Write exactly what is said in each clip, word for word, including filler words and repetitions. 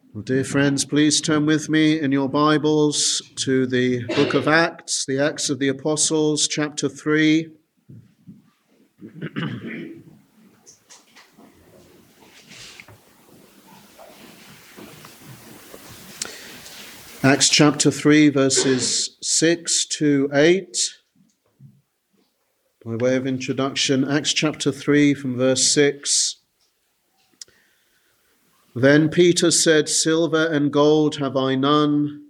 Well, dear friends, please turn with me in your Bibles to the book of Acts, the Acts of the Apostles, chapter three. Acts chapter three, verses six to eight. By way of introduction, Acts chapter three from verse six. Then Peter said, "Silver and gold have I none,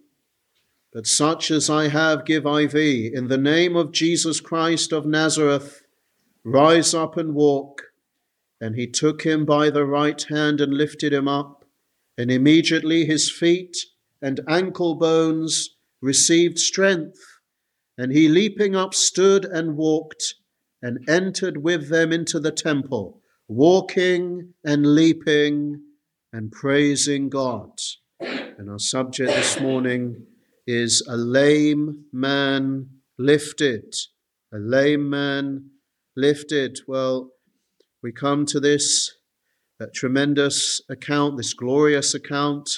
but such as I have give I thee. In the name of Jesus Christ of Nazareth, rise up and walk." And he took him by the right hand and lifted him up. And immediately his feet and ankle bones received strength. And he leaping up stood and walked and entered with them into the temple, walking and leaping and praising God. And our subject this morning is a lame man lifted. A lame man lifted. Well, we come to this uh, tremendous account, this glorious account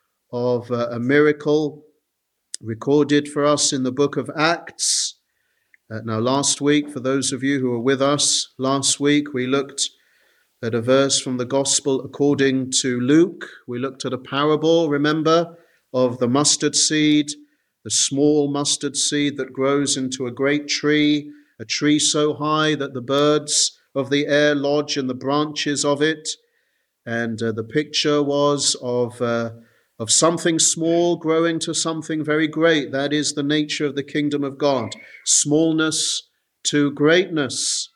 of uh, a miracle recorded for us in the book of Acts. Uh, now, last week, for those of you who were with us last week, we looked at a verse from the Gospel according to Luke. We looked at a parable, remember, of the mustard seed, the small mustard seed that grows into a great tree, a tree so high that the birds of the air lodge in the branches of it. And uh, the picture was of, uh, of something small growing to something very great. That is the nature of the kingdom of God, smallness to greatness.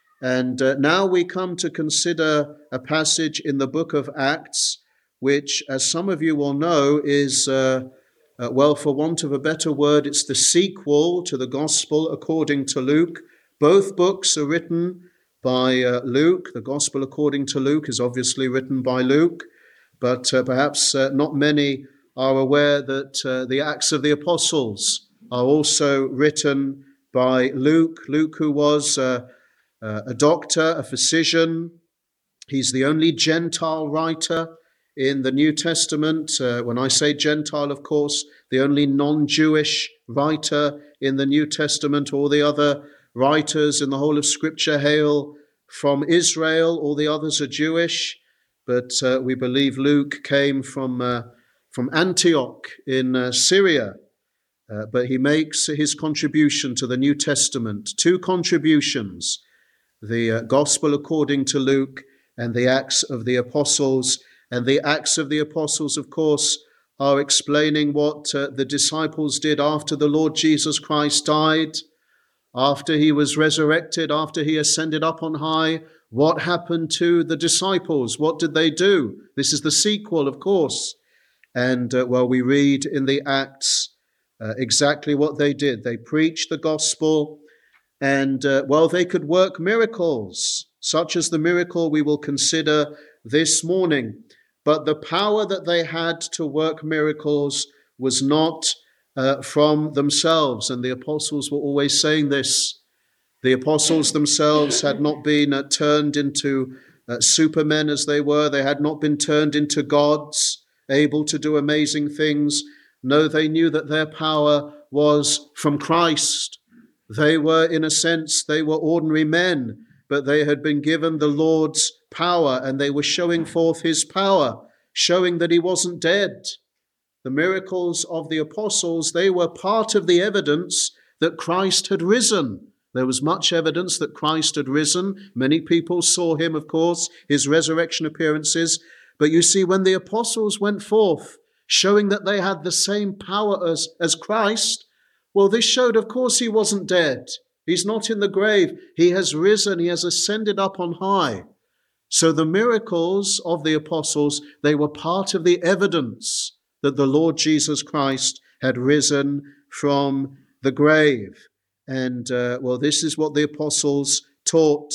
And uh, now we come to consider a passage in the book of Acts, which, as some of you will know, is, uh, uh, well, for want of a better word, it's the sequel to the Gospel according to Luke. Both books are written by uh, Luke. The Gospel according to Luke is obviously written by Luke, but uh, perhaps uh, not many are aware that uh, the Acts of the Apostles are also written by Luke. Luke, who was uh, Uh, a doctor, a physician. He's the only Gentile writer in the New Testament. Uh, when I say Gentile, of course, the only non-Jewish writer in the New Testament. All the other writers in the whole of Scripture hail from Israel. All the others are Jewish. But uh, we believe Luke came from, uh, from Antioch in uh, Syria. Uh, but he makes his contribution to the New Testament. Two contributions. The uh, Gospel according to Luke and the Acts of the Apostles. And the Acts of the Apostles, of course, are explaining what uh, the disciples did after the Lord Jesus Christ died, after he was resurrected, after he ascended up on high. What happened to the disciples? What did they do? This is the sequel, of course. And, uh, well, we read in the Acts uh, exactly what they did. They preached the gospel. And, uh, well, they could work miracles, such as the miracle we will consider this morning. But the power that they had to work miracles was not uh, from themselves. And the apostles were always saying this. The apostles themselves had not been uh, turned into uh, supermen as they were. They had not been turned into gods, able to do amazing things. No, they knew that their power was from Christ. They were, in a sense, they were ordinary men, but they had been given the Lord's power, and they were showing forth his power, showing that he wasn't dead. The miracles of the apostles, they were part of the evidence that Christ had risen. There was much evidence that Christ had risen. Many people saw him, of course, his resurrection appearances. But you see, when the apostles went forth, showing that they had the same power as, as Christ, well, this showed, of course, he wasn't dead. He's not in the grave. He has risen. He has ascended up on high. So the miracles of the apostles, they were part of the evidence that the Lord Jesus Christ had risen from the grave. And, uh, well, this is what the apostles taught.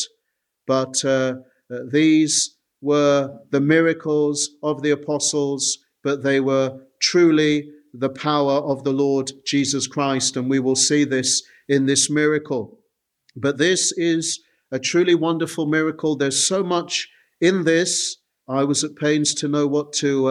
But uh, uh, these were the miracles of the apostles, but they were truly the power of the Lord Jesus Christ, and we will see this in this miracle. But this is a truly wonderful miracle. There's so much in this. I was at pains to know what to uh,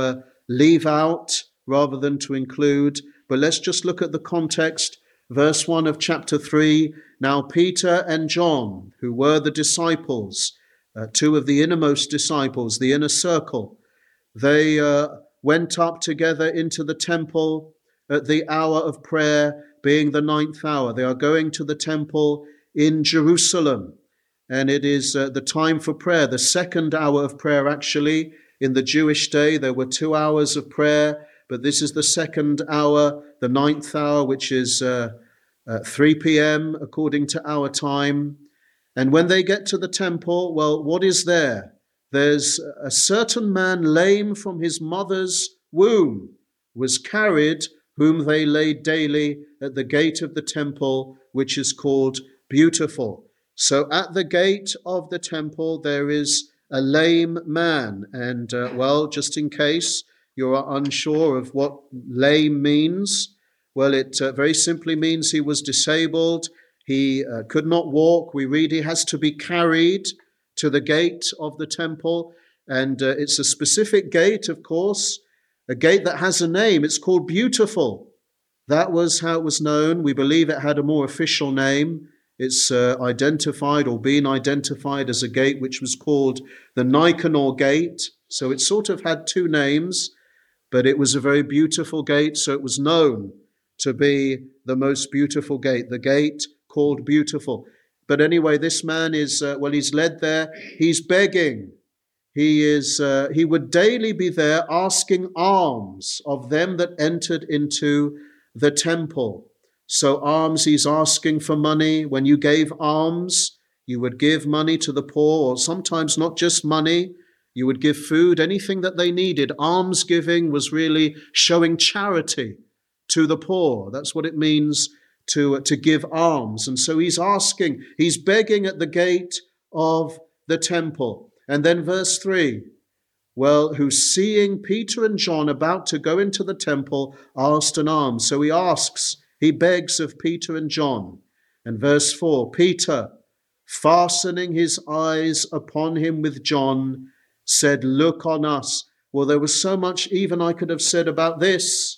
leave out rather than to include. But let's just look at the context. Verse one of chapter three, now Peter and John, who were the disciples, uh, two of the innermost disciples, the inner circle, they uh, went up together into the temple at the hour of prayer, being the ninth hour. They are going to the temple in Jerusalem, and it is uh, the time for prayer, the second hour of prayer actually. In the Jewish day, there were two hours of prayer, but this is the second hour, the ninth hour, which is uh, uh, three p.m. according to our time. And when they get to the temple, well, what is there? There's a certain man lame from his mother's womb was carried, whom they laid daily at the gate of the temple, which is called Beautiful. So at the gate of the temple, there is a lame man. And, uh, well, just in case you are unsure of what lame means, well, it uh, very simply means he was disabled. He uh, could not walk. We read he has to be carried to the gate of the temple. And uh, it's a specific gate, of course, a gate that has a name. It's called Beautiful. That was how it was known. We believe it had a more official name. It's uh, identified or been identified as a gate which was called the Nicanor Gate. So it sort of had two names, but it was a very beautiful gate. So it was known to be the most beautiful gate, the gate called Beautiful. But anyway, this man is, uh, well, he's led there. He's begging. He is. Uh, he would daily be there asking alms of them that entered into the temple. So alms, he's asking for money. When you gave alms, you would give money to the poor, or sometimes not just money. You would give food, anything that they needed. Almsgiving was really showing charity to the poor. That's what it means to, to give alms. And so he's asking, he's begging at the gate of the temple. And then verse three, well, who seeing Peter and John about to go into the temple, asked an alms. So he asks, he begs of Peter and John. And verse four, Peter, fastening his eyes upon him with John, said, look on us. Well, there was so much even I could have said about this.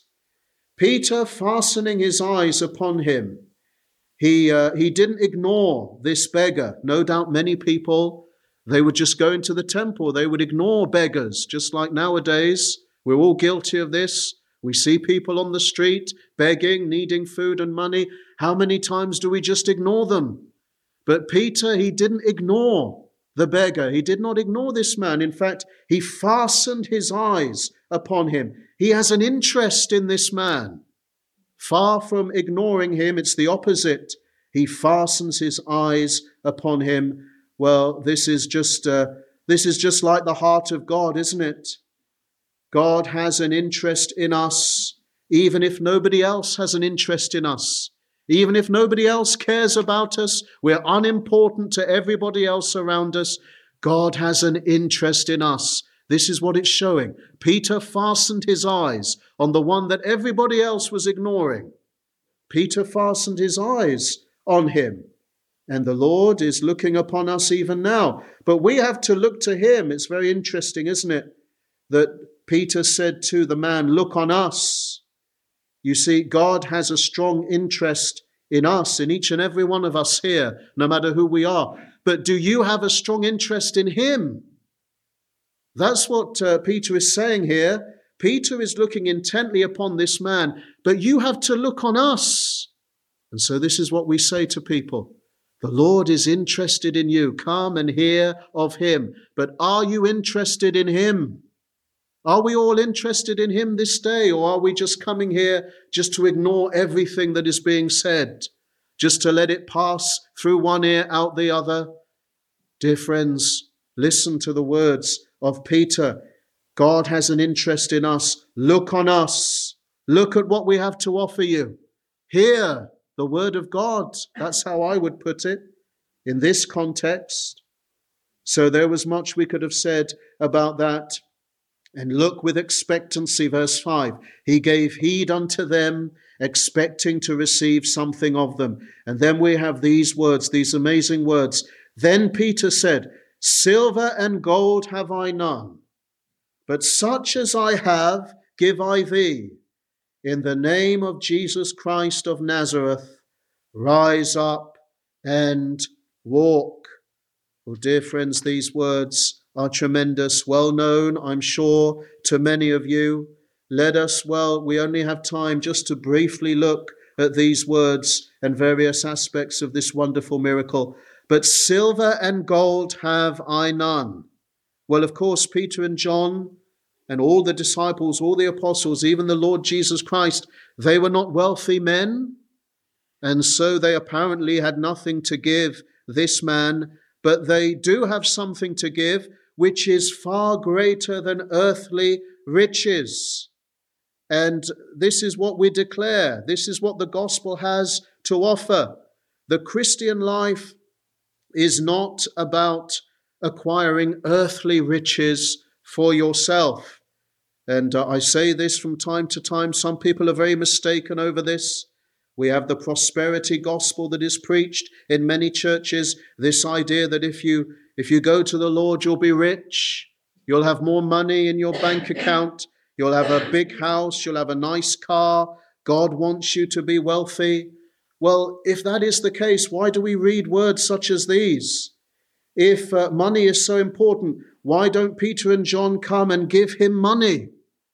Peter, fastening his eyes upon him, he uh, he didn't ignore this beggar. No doubt many people, they would just go into the temple. They would ignore beggars, just like nowadays. We're all guilty of this. We see people on the street begging, needing food and money. How many times do we just ignore them? But Peter, he didn't ignore the beggar. He did not ignore this man. In fact, he fastened his eyes upon him. He has an interest in this man. Far from ignoring him, it's the opposite. He fastens his eyes upon him. Well, this is just uh, this is just like the heart of God, isn't it? God has an interest in us, even if nobody else has an interest in us. Even if nobody else cares about us, we're unimportant to everybody else around us. God has an interest in us. This is what it's showing. Peter fastened his eyes on the one that everybody else was ignoring. Peter fastened his eyes on him. And the Lord is looking upon us even now. But we have to look to him. It's very interesting, isn't it? That Peter said to the man, look on us. You see, God has a strong interest in us, in each and every one of us here, no matter who we are. But do you have a strong interest in him? That's what uh, Peter is saying here. Peter is looking intently upon this man, but you have to look on us. And so this is what we say to people. The Lord is interested in you. Come and hear of him. But are you interested in him? Are we all interested in him this day, or are we just coming here just to ignore everything that is being said, just to let it pass through one ear, out the other? Dear friends, listen to the words of Peter. God has an interest in us. Look on us. Look at what we have to offer you. Hear the word of God. That's how I would put it in this context. So there was much we could have said about that. And look with expectancy, verse five. He gave heed unto them, expecting to receive something of them. And then we have these words, these amazing words. Then Peter said, silver and gold have I none, but such as I have give I thee. In the name of Jesus Christ of Nazareth, rise up and walk. Oh, dear friends, these words are tremendous, well known, I'm sure, to many of you. Let us, well, we only have time just to briefly look at these words and various aspects of this wonderful miracle. But silver and gold have I none. Well, of course, Peter and John and all the disciples, all the apostles, even the Lord Jesus Christ, they were not wealthy men. And so they apparently had nothing to give this man, but they do have something to give, which is far greater than earthly riches. And this is what we declare. This is what the gospel has to offer. The Christian life is not about acquiring earthly riches for yourself. And uh, I say this from time to time. Some people are very mistaken over this. We have the prosperity gospel that is preached in many churches. This idea that if you if you go to the Lord, you'll be rich. You'll have more money in your bank account. You'll have a big house. You'll have a nice car. God wants you to be wealthy. Well, if that is the case, why do we read words such as these? If uh, money is so important, why don't Peter and John come and give him money?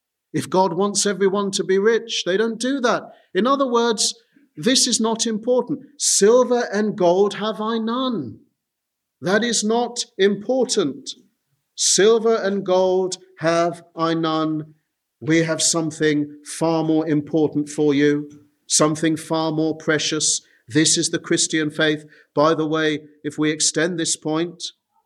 If God wants everyone to be rich, they don't do that. In other words, this is not important. Silver and gold have I none. That is not important. Silver and gold have I none. We have something far more important for you, something far more precious. This is the Christian faith. By the way, if we extend this point,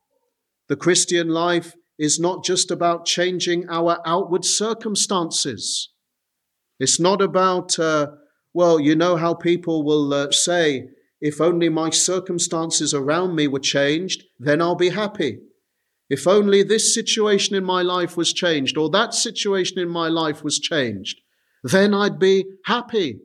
the Christian life is not just about changing our outward circumstances. It's not about, uh, well, you know how people will uh, say, if only my circumstances around me were changed, then I'll be happy. If only this situation in my life was changed, or that situation in my life was changed, then I'd be happy.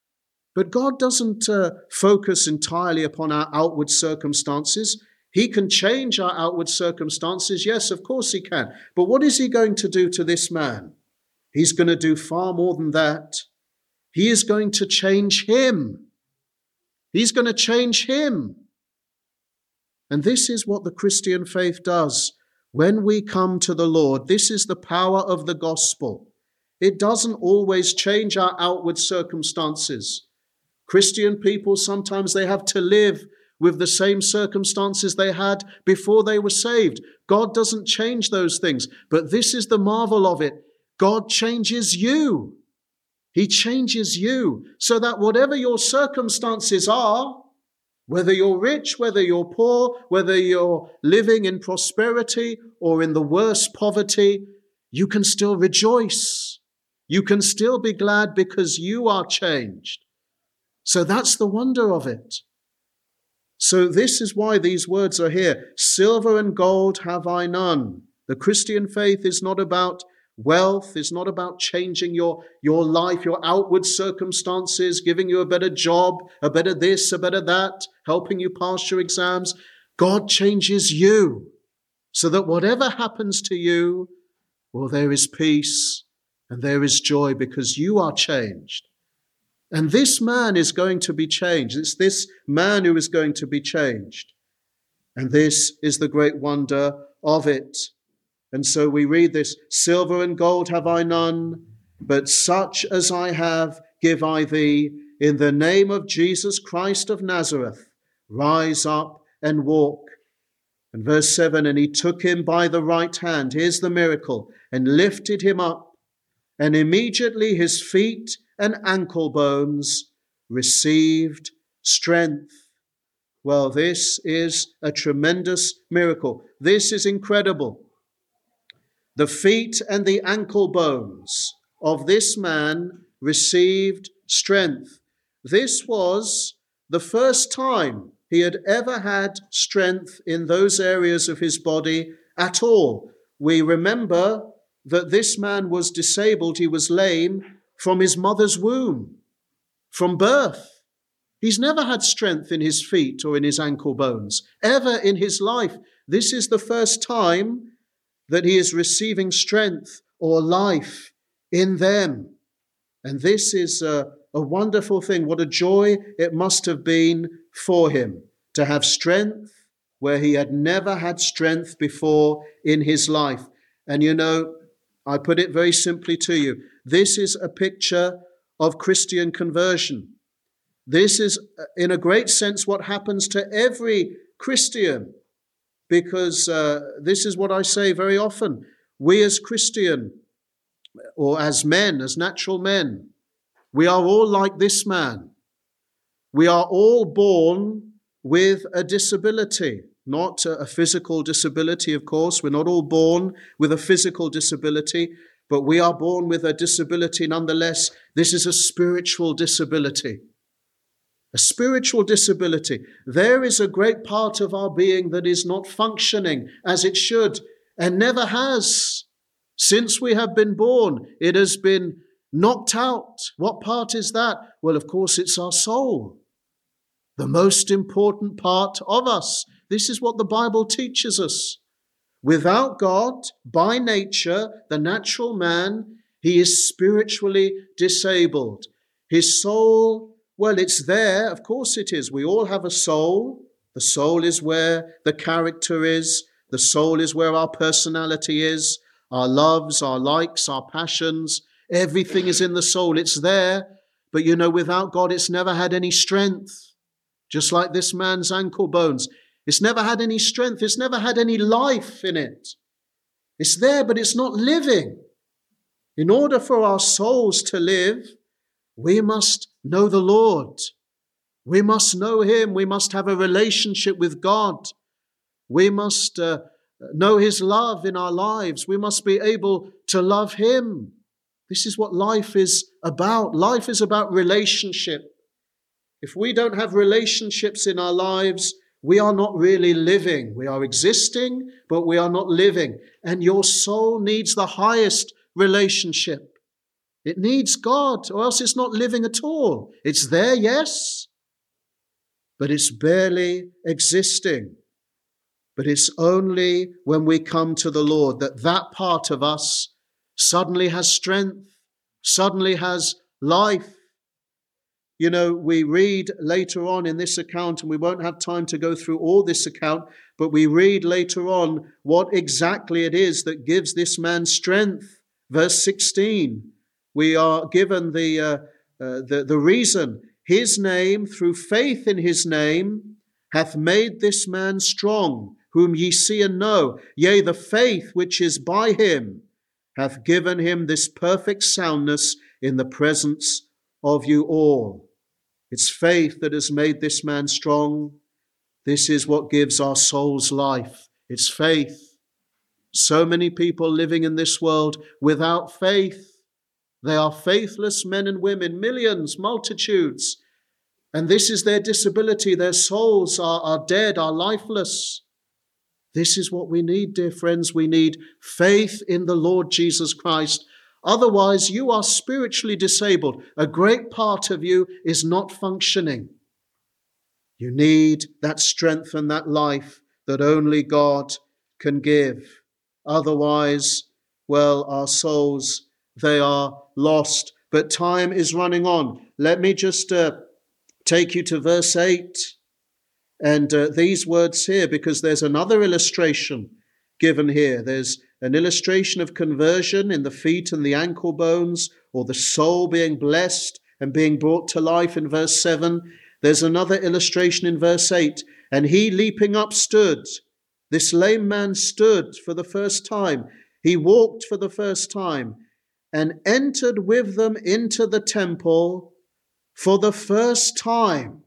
But God doesn't uh, focus entirely upon our outward circumstances. He can change our outward circumstances. Yes, of course he can. But what is he going to do to this man? He's going to do far more than that. He is going to change him. He's going to change him. And this is what the Christian faith does. When we come to the Lord, this is the power of the gospel. It doesn't always change our outward circumstances. Christian people, sometimes they have to live with the same circumstances they had before they were saved. God doesn't change those things. But this is the marvel of it. God changes you. He changes you so that whatever your circumstances are, whether you're rich, whether you're poor, whether you're living in prosperity or in the worst poverty, you can still rejoice. You can still be glad because you are changed. So that's the wonder of it. So this is why these words are here. Silver and gold have I none. The Christian faith is not about wealth, is not about changing your, your life, your outward circumstances, giving you a better job, a better this, a better that, helping you pass your exams. God changes you so that whatever happens to you, well, there is peace and there is joy because you are changed. And this man is going to be changed. It's this man who is going to be changed. And this is the great wonder of it. And so we read this, silver and gold have I none, but such as I have give I thee. In the name of Jesus Christ of Nazareth, rise up and walk. And verse seven, and he took him by the right hand, here's the miracle, and lifted him up. And immediately his feet and ankle bones received strength. Well, this is a tremendous miracle. This is incredible. The feet and the ankle bones of this man received strength. This was the first time he had ever had strength in those areas of his body at all. We remember that this man was disabled, he was lame from his mother's womb, from birth. He's never had strength in his feet or in his ankle bones, ever in his life. This is the first time that he is receiving strength or life in them. And this is a, a wonderful thing. What a joy it must have been for him to have strength where he had never had strength before in his life. And you know, I put it very simply to you, this is a picture of Christian conversion. This is, in a great sense, what happens to every Christian, because uh, this is what I say very often. We as Christian, or as men, as natural men, we are all like this man. We are all born with a disability, not a physical disability, of course. We're not all born with a physical disability, but we are born with a disability nonetheless. This is a spiritual disability. A spiritual disability. There is a great part of our being that is not functioning as it should and never has. Since we have been born, it has been knocked out. What part is that? Well, of course, it's our soul. The most important part of us. This is what the Bible teaches us. Without God, by nature, the natural man, he is spiritually disabled. His soul, well, it's there. Of course it is. We all have a soul. The soul is where the character is. The soul is where our personality is. Our loves, our likes, our passions. Everything is in the soul. It's there. But you know, without God, it's never had any strength. Just like this man's ankle bones. It's never had any strength. It's never had any life in it. It's there, but it's not living. In order for our souls to live, we must know the Lord. We must know him. We must have a relationship with God. We must uh, know his love in our lives. We must be able to love him. This is what life is about. Life is about relationship. If we don't have relationships in our lives, we are not really living. We are existing, but we are not living. And your soul needs the highest relationship. It needs God, or else it's not living at all. It's there, yes, but it's barely existing. But it's only when we come to the Lord that that part of us suddenly has strength, suddenly has life. You know, we read later on in this account, and we won't have time to go through all this account, but we read later on what exactly it is that gives this man strength. Verse sixteen, we are given the, uh, uh, the, the reason. His name, through faith in his name, hath made this man strong, whom ye see and know. Yea, the faith which is by him hath given him this perfect soundness in the presence of you all. It's faith that has made this man strong. This is what gives our souls life. It's faith. So many people living in this world without faith. They are faithless men and women, millions, multitudes. And this is their disability. Their souls are, are dead, are lifeless. This is what we need, dear friends. We need faith in the Lord Jesus Christ. Otherwise, you are spiritually disabled. A great part of you is not functioning. You need that strength and that life that only God can give. Otherwise, well, our souls, they are lost. But time is running on. Let me just uh, take you to verse eight. And uh, these words here, because there's another illustration given here. There's an illustration of conversion in the feet and the ankle bones, or the soul being blessed and being brought to life in verse seven. There's another illustration in verse eight. And he leaping up stood. This lame man stood for the first time. He walked for the first time and entered with them into the temple for the first time.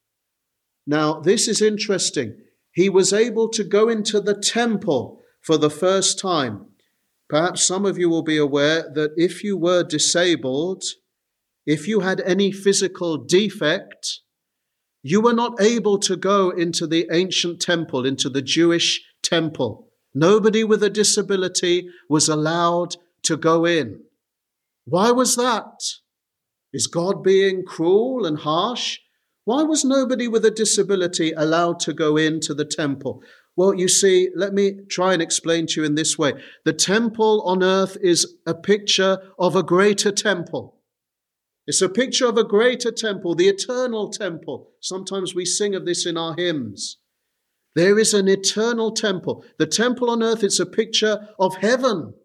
Now, this is interesting. He was able to go into the temple for the first time. Perhaps some of you will be aware that if you were disabled, if you had any physical defect, you were not able to go into the ancient temple, into the Jewish temple. Nobody with a disability was allowed to go in. Why was that? Is God being cruel and harsh? Why was nobody with a disability allowed to go into the temple? Well, you see, let me try and explain to you in this way. The temple on earth is a picture of a greater temple. It's a picture of a greater temple, the eternal temple. Sometimes we sing of this in our hymns. There is an eternal temple. The temple on earth is a picture of heaven.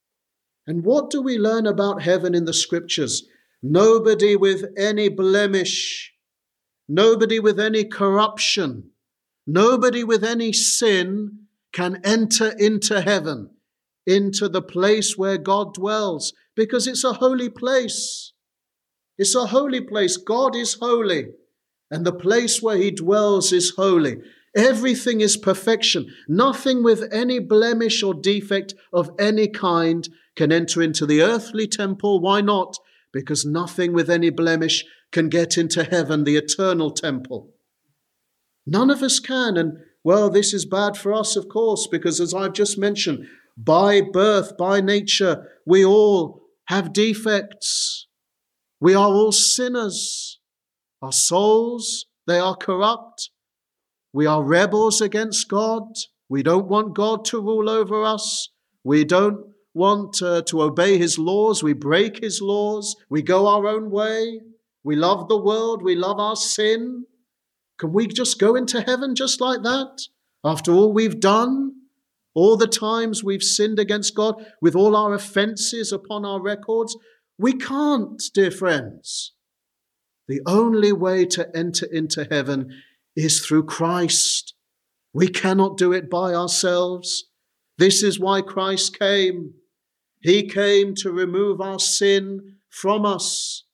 And what do we learn about heaven in the scriptures? Nobody with any blemish, nobody with any corruption, nobody with any sin can enter into heaven, into the place where God dwells, because it's a holy place. It's a holy place. God is holy, and the place where he dwells is holy. Everything is perfection. Nothing with any blemish or defect of any kind can enter into the earthly temple. Why not? Because nothing with any blemish can get into heaven, the eternal temple. None of us can. And well, this is bad for us, of course, because as I've just mentioned, by birth, by nature, we all have defects. We are all sinners. Our souls, they are corrupt. We are rebels against God. We don't want God to rule over us. We don't want uh, to obey his laws. We break his laws. We go our own way. We love the world. We love our sin. Can we just go into heaven just like that? After all we've done, all the times we've sinned against God, with all our offenses upon our records? We can't, dear friends. The only way to enter into heaven is through Christ. We cannot do it by ourselves. This is why Christ came. He came to remove our sin from us,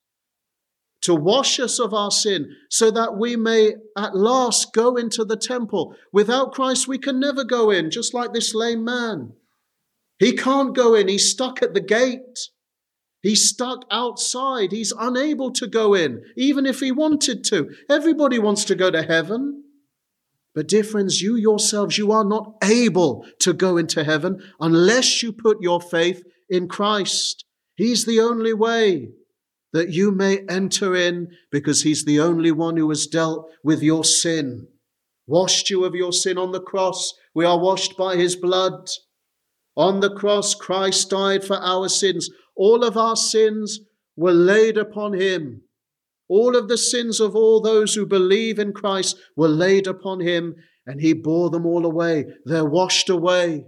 to wash us of our sin, so that we may at last go into the temple. Without Christ, we can never go in, just like this lame man. He can't go in. He's stuck at the gate. He's stuck outside. He's unable to go in, even if he wanted to. Everybody wants to go to heaven. But dear friends, you yourselves, you are not able to go into heaven unless you put your faith in Christ. He's the only way that you may enter in, because he's the only one who has dealt with your sin, washed you of your sin on the cross. We are washed by his blood. On the cross, Christ died for our sins. All of our sins were laid upon him. All of the sins of all those who believe in Christ were laid upon him, and he bore them all away. They're washed away.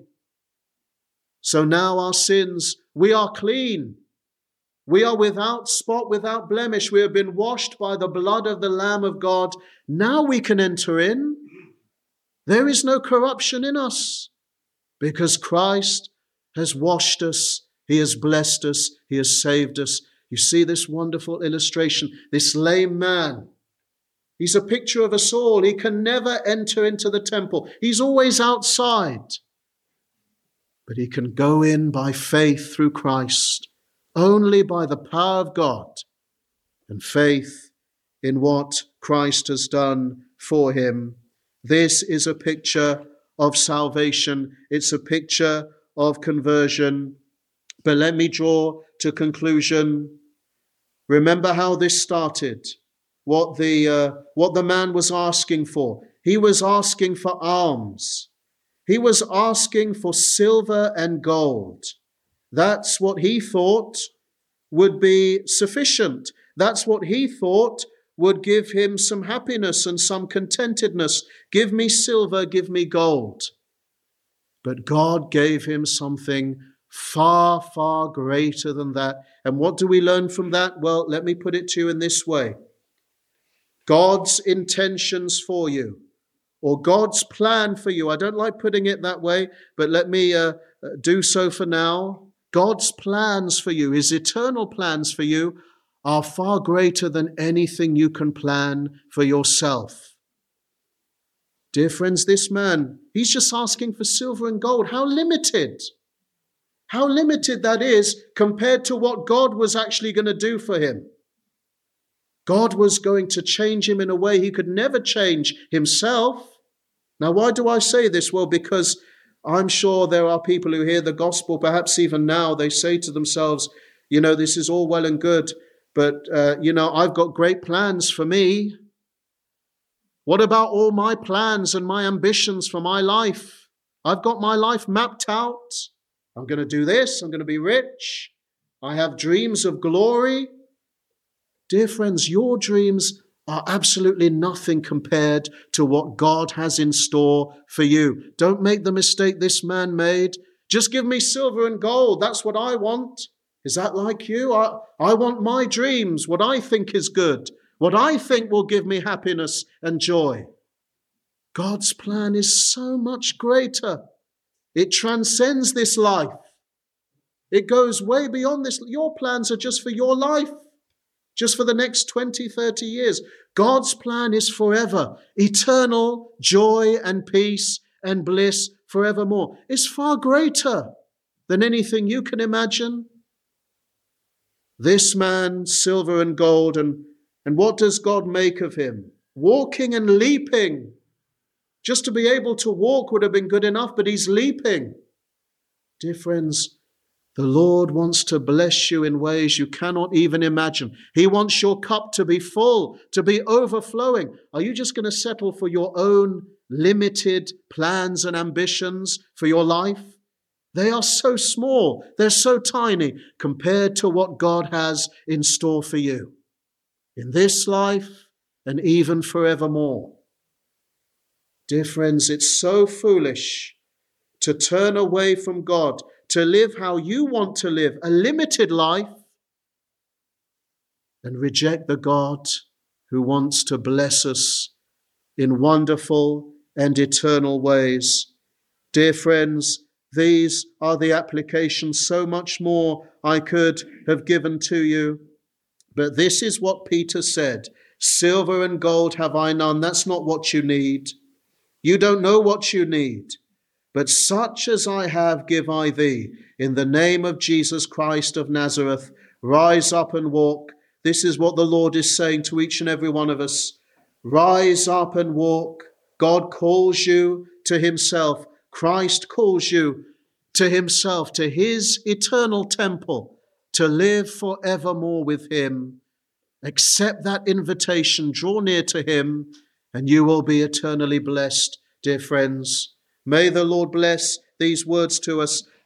So now our sins, we are clean. We are without spot, without blemish. We have been washed by the blood of the Lamb of God. Now we can enter in. There is no corruption in us, because Christ has washed us. He has blessed us. He has saved us. You see this wonderful illustration. This lame man, he's a picture of us all. He can never enter into the temple. He's always outside. But he can go in by faith through Christ, only by the power of God and faith in what Christ has done for him. This is a picture of salvation. It's a picture of conversion. But let me draw to conclusion. Remember how this started, what the, uh, what the man was asking for. He was asking for alms. He was asking for silver and gold. That's what he thought would be sufficient. That's what he thought would give him some happiness and some contentedness. Give me silver, give me gold. But God gave him something far, far greater than that. And what do we learn from that? Well, let me put it to you in this way. God's intentions for you, or God's plan for you. I don't like putting it that way, but let me uh, do so for now. God's plans for you, his eternal plans for you, are far greater than anything you can plan for yourself. Dear friends, this man, he's just asking for silver and gold. How limited, how limited that is compared to what God was actually going to do for him. God was going to change him in a way he could never change himself. Now, why do I say this? Well, because I'm sure there are people who hear the gospel, perhaps even now, they say to themselves, you know, this is all well and good, but, uh, you know, I've got great plans for me. What about all my plans and my ambitions for my life? I've got my life mapped out. I'm going to do this. I'm going to be rich. I have dreams of glory. Dear friends, your dreams are absolutely nothing compared to what God has in store for you. Don't make the mistake this man made. Just give me silver and gold. That's what I want. Is that like you? I, I want my dreams, what I think is good, what I think will give me happiness and joy. God's plan is so much greater. It transcends this life. It goes way beyond this. Your plans are just for your life, just for the next twenty, thirty years. God's plan is forever, eternal joy and peace and bliss forevermore. It's far greater than anything you can imagine. This man, silver and gold, and, and what does God make of him? Walking and leaping. Just to be able to walk would have been good enough, but he's leaping. Dear friends, the Lord wants to bless you in ways you cannot even imagine. He wants your cup to be full, to be overflowing. Are you just going to settle for your own limited plans and ambitions for your life? They are so small, they're so tiny compared to what God has in store for you in this life and even forevermore. Dear friends, it's so foolish to turn away from God, to live how you want to live, a limited life, and reject the God who wants to bless us in wonderful and eternal ways. Dear friends, these are the applications. So much more I could have given to you. But this is what Peter said. Silver and gold have I none. That's not what you need. You don't know what you need. But such as I have give I thee. In the name of Jesus Christ of Nazareth, rise up and walk. This is what the Lord is saying to each and every one of us. Rise up and walk. God calls you to himself. Christ calls you to himself, to his eternal temple, to live forevermore with him. Accept that invitation, draw near to him, and you will be eternally blessed, dear friends. May the Lord bless these words to us